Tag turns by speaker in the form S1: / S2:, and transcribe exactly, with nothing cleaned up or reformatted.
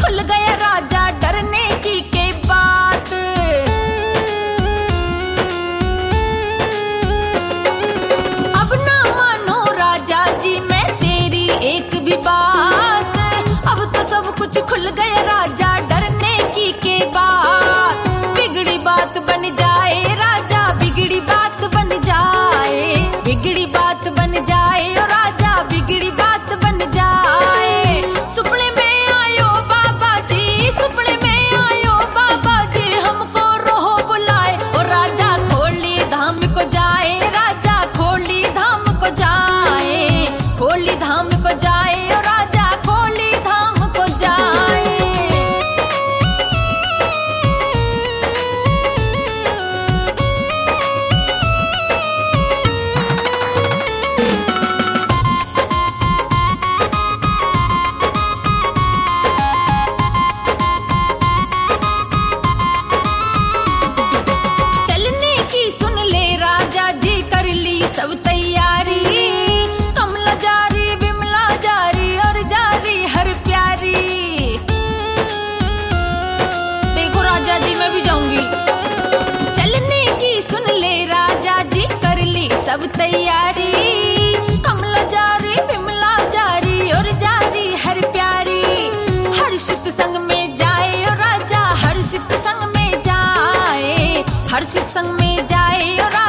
S1: खुल गया राजा डरने की के बात। अब ना मानो राजा जी मैं तेरी एक भी बात, अब तो सब कुछ खुल गया राजा डरने की के बात। बिगड़ी बात बन जाए राजा, बिगड़ी बात बन जाए, बिगड़ी बात बन जाए ओ राजा, बिगड़ी बात बन जाए। सुपने में आयो बाबा जी, सुपने में आयो बाबा जी, हमको रोहो बुलाए ओ राजा खोली धाम को जाए, राजा खोली धाम को जाए, खोली धाम को जाए ओ राजा खोली धाम को जाए। चलने की सुन ले राजा जी कर ली सब तैयारी, कमला जारी बिमला जारी और जारी हर प्यारी। देखो राजा जी मैं भी जाऊंगी। चलने की सुन ले राजा जी कर ली सब तैयारी, कमला जारी बिमला जारी और जारी हर प्यारी। हर्षित संग में जाए ओ राजा, हर्षित संग में जाए, हर्षित संग में जाए ओ राजा।